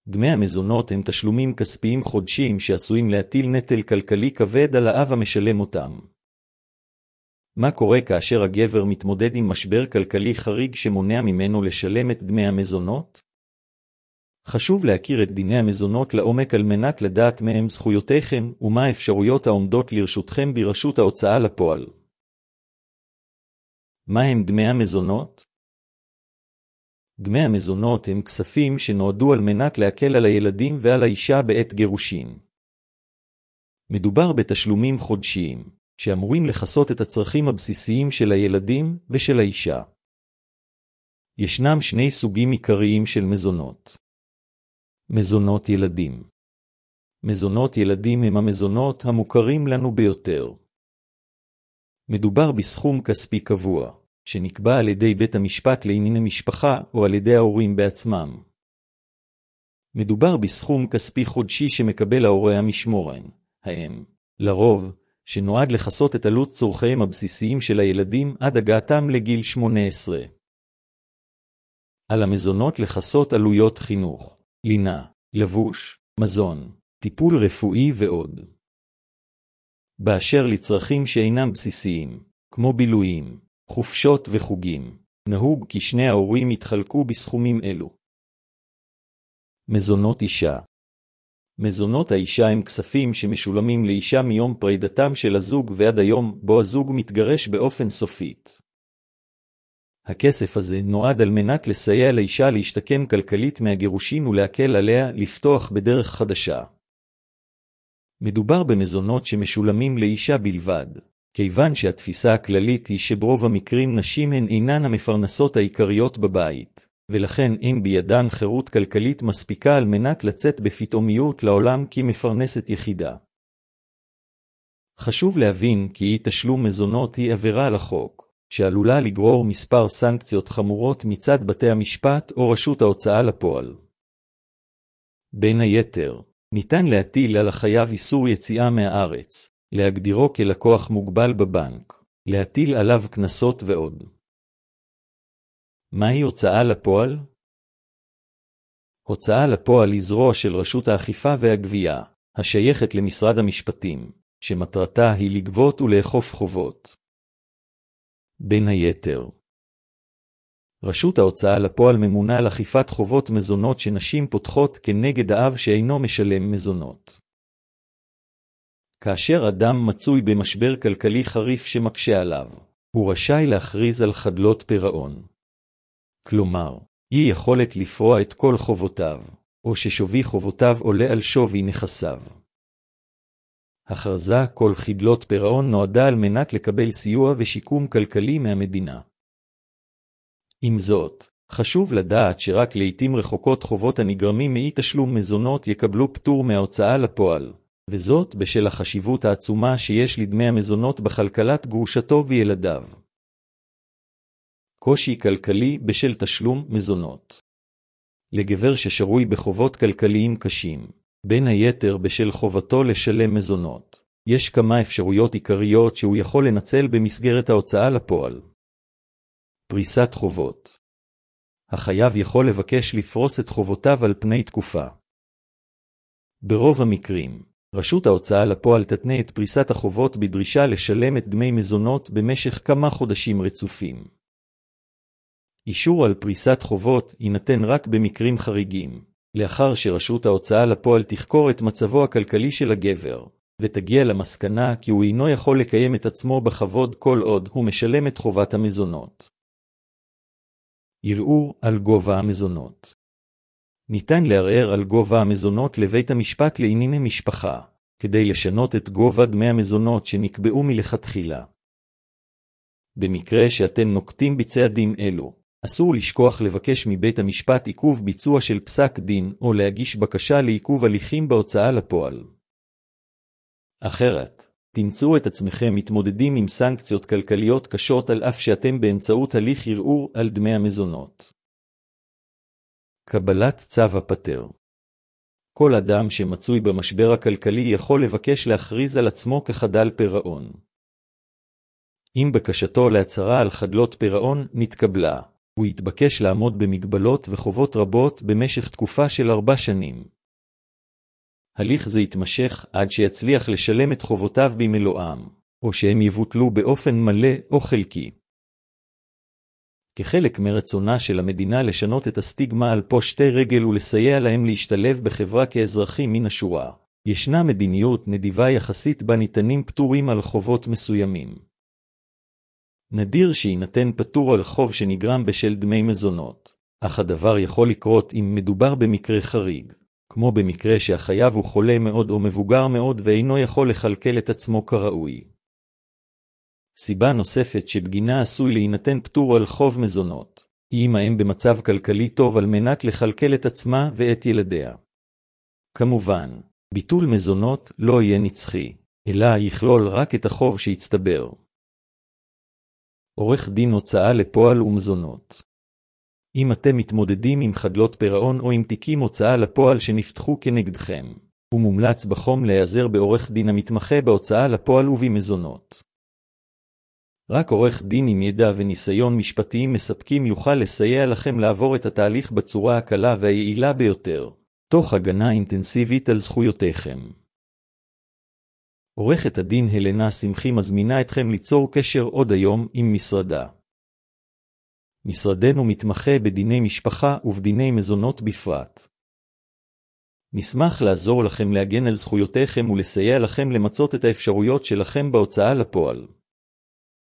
דמי המזונות הם תשלומים כספיים חודשיים שעשויים להטיל נטל כלכלי כבד על האב המשלם אותם. מה קורה כאשר הגבר מתמודד עם משבר כלכלי חריג שמונע ממנו לשלם את דמי המזונות? חשוב להכיר את דיני המזונות לעומק על מנת לדעת מהם זכויותיכם ומה האפשרויות העומדות לרשותכם ברשות ההוצאה לפועל. מה הם דמי המזונות? דמי המזונות הם כספים שנועדו על מנת להקל על הילדים ועל האישה בעת גירושין. מדובר בתשלומים חודשיים, שאמורים לכסות את הצרכים הבסיסיים של הילדים ושל האישה. ישנם שני סוגים עיקריים של מזונות. מזונות ילדים. מזונות ילדים הם המזונות המוכרים לנו ביותר. מדובר בסכום כספי קבוע, שנקבע על ידי בית המשפט לענייני משפחה או על ידי ההורים בעצמם. מדובר בסכום כספי חודשי שמקבל ההורה המשמורן, האם, לרוב, שנועד לכסות את עלות צורכיהם הבסיסיים של הילדים עד הגעתם לגיל 18. על המזונות לכסות עלויות חינוך, לינה, לבוש, מזון, טיפול רפואי ועוד. באשר לצרכים שאינם בסיסיים, כמו בילויים, חופשות וחוגים, נהוג כי שני ההורים יתחלקו בסכומים אלו. מזונות אישה. מזונות האישה הם כספים שמשולמים לאישה מיום פרידתם של הזוג ועד היום בו הזוג מתגרש באופן סופית. הכסף הזה נועד על מנת לסייע לאישה להשתקם כלכלית מהגירושין ולהקל עליה לפתוח בדרך חדשה. מדובר במזונות שמשולמים לאישה בלבד, כיוון שהתפיסה הכללית היא שברוב המקרים נשים הן אינן המפרנסות העיקריות בבית, ולכן אין בידן חירות כלכלית מספיקה על מנת לצאת בפתאומיות לעולם כמפרנסת יחידה. חשוב להבין כי אי תשלום מזונות היא עבירה על החוק, שעלולה לגרור מספר סנקציות חמורות מצד בתי המשפט או רשות ההוצאה לפועל. בין היתר, ניתן להטיל על החייב איסור יציאה מהארץ, להגדירו כלקוח מוגבל בבנק, להטיל עליו קנסות ועוד. מהי הוצאה לפועל? הוצאה לפועל היא זרוע של רשות האכיפה והגבייה, השייכת למשרד המשפטים, שמטרתה היא לגבות ולאכוף חובות. בין היתר, רשות ההוצאה לפועל ממונה על אכיפת חובות מזונות שנשים פותחות כנגד האב שאינו משלם מזונות. כאשר אדם מצוי במשבר כלכלי חריף שמקשה עליו, הוא רשאי להכריז על חדלות פירעון. כלומר, אי יכולת לפרוע את כל חובותיו, או ששווי חובותיו עולה על שווי נכסיו. הכרזה כל חדלות פירעון נועדה על מנת לקבל סיוע ושיקום כלכלי מהמדינה. עם זאת, חשוב לדעת שרק לעתים רחוקות חובות הנגרמים מאי תשלום מזונות יקבלו פטור מההוצאה לפועל, וזאת בשל החשיבות העצומה שיש לדמי המזונות בכלכלת גרושתו וילדיו. קושי כלכלי בשל תשלום מזונות. לגבר ששרוי בחובות כלכליים קשים, בין היתר בשל חובתו לשלם מזונות, יש כמה אפשרויות עיקריות שהוא יכול לנצל במסגרת ההוצאה לפועל. פריסת חובות. החייב יכול לבקש לפרוס את חובותיו על פני תקופה. ברוב המקרים, רשות ההוצאה לפועל תתנה את פריסת החובות בדרישה לשלם את דמי מזונות במשך כמה חודשים רצופים. אישור על פריסת חובות יינתן רק במקרים חריגים, לאחר שרשות ההוצאה לפועל תחקור את מצבו הכלכלי של הגבר, ותגיע למסקנה כי הוא אינו יכול לקיים את עצמו בכבוד כל עוד הוא משלם את חובת המזונות. ערעור על גובה המזונות. ניתן לערער על גובה המזונות לבית המשפט לענייני משפחה, כדי לשנות את גובה דמי המזונות שנקבעו מלכתחילה. במקרה שאתם נוקטים בצעדים אלו, אסור לשכוח לבקש מבית המשפט עיכוב ביצוע של פסק דין או להגיש בקשה לעיכוב הליכים בהוצאה לפועל. אחרת, תמצאו את עצמכם מתמודדים עם סנקציות כלכליות קשות על אף שאתם באמצעות הליך ערעור על דמי המזונות. קבלת צו הפטר. כל אדם שמצוי במשבר הכלכלי יכול לבקש להכריז על עצמו כחדל פירעון. אם בקשתו להצהרה על חדלות פירעון נתקבלה, הוא יתבקש לעמוד במגבלות וחובות רבות במשך תקופה של 4 שנים. הליך זה יתמשך עד שיצליח לשלם את חובותיו במלואם, או שהם יבוטלו באופן מלא או חלקי. כחלק מרצונה של המדינה לשנות את הסטיגמה על פושטי רגל ולסייע להם להשתלב בחברה כאזרחים מן השורה, ישנה מדיניות נדיבה יחסית בה ניתנים פטורים על חובות מסוימים. נדיר שיינתן פטור על חוב שנגרם בשל דמי מזונות, אך הדבר יכול לקרות אם מדובר במקרה חריג, כמו במקרה שהחייב הוא חולה מאוד או מבוגר מאוד ואינו יכול לכלכל את עצמו כראוי. סיבה נוספת שבגינה עשוי להינתן פטור על חוב מזונות, היא אם האם במצב כלכלי טוב על מנת לכלכל את עצמה ואת ילדיה. כמובן, ביטול מזונות לא יהיה נצחי, אלא יכלול רק את החוב שהצטבר. עורך דין הוצאה לפועל ומזונות. אם אתם מתמודדים עם חדלות פירעון או עם תיקים הוצאה לפועל שנפתחו כנגדכם, הוא מומלץ בחום להיעזר בעורך דין המתמחה בהוצאה לפועל ובמזונות. רק עורך דין עם ידע וניסיון משפטיים מספקים יוכל לסייע לכם לעבור את התהליך בצורה הקלה והיעילה ביותר, תוך הגנה אינטנסיבית על זכויותיכם. עורכת הדין הלנה שמחי מזמינה אתכם ליצור קשר עוד היום עם משרדה. משרדנו מתמחה בדיני משפחה ובדיני מזונות בפרט. נשמח לעזור לכם להגן על זכויותיכם ולסייע לכם למצות את האפשרויות שלכם בהוצאה לפועל.